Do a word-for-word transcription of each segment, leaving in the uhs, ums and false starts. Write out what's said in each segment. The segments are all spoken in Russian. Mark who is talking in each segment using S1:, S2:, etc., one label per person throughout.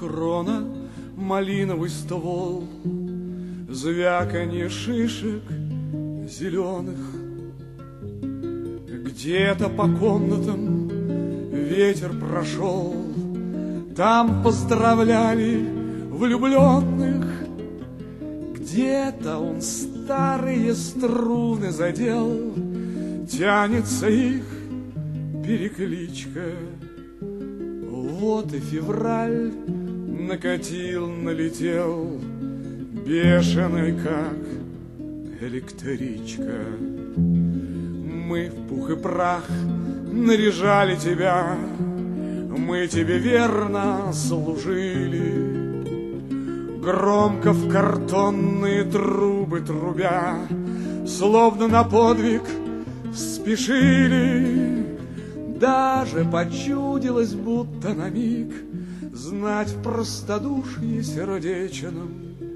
S1: крона, малиновый ствол, звяканье шишек зеленых. Где-то по комнатам ветер прошел, там поздравляли влюбленных. Где-то он старые струны задел, тянется их перекличка. Вот и февраль накатил, налетел, бешеный, как электричка. Мы в пух и прах наряжали тебя, мы тебе верно служили. Громко в картонные трубы трубя, словно на подвиг спешили. Даже почудилось, будто на миг знать в простодушье сердечном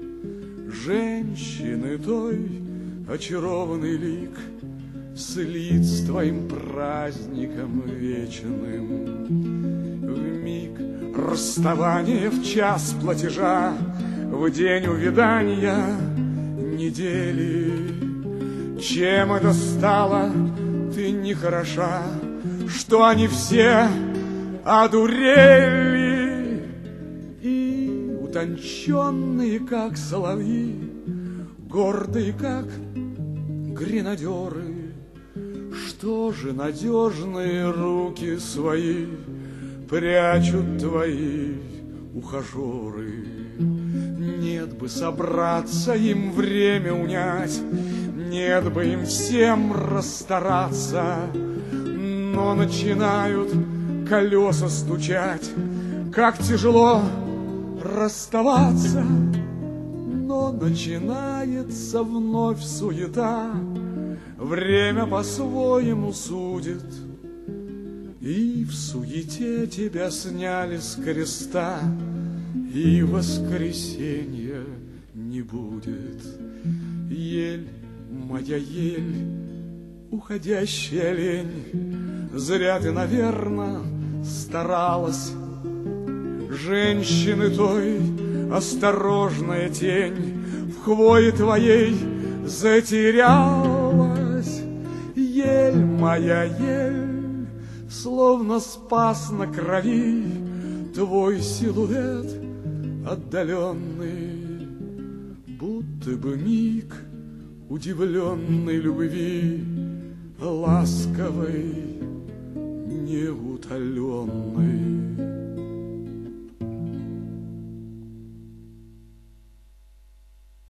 S1: женщины той очарованный лик слит с твоим праздником вечным. В миг расставания, в час платежа, в день увядания недели. Чем это стало, ты не хороша, что они все одурели. И утонченные, как соловьи, гордые, как гренадеры, что же надежные руки свои прячут твои ухажеры. Нет бы собраться им время унять, нет бы им всем расстараться, но начинают колеса стучать, как тяжело расставаться. Но начинается вновь суета, время по-своему судит, и в суете тебя сняли с креста, и воскресенья не будет. Ель, моя ель, уходящая лень, зря ты, наверно, старалась. Женщины той осторожная тень в хвое твоей затерялась. Ель, моя ель, словно спас на крови твой силуэт отдаленный, будто бы миг удивленной любви, ласковой, неутоленной.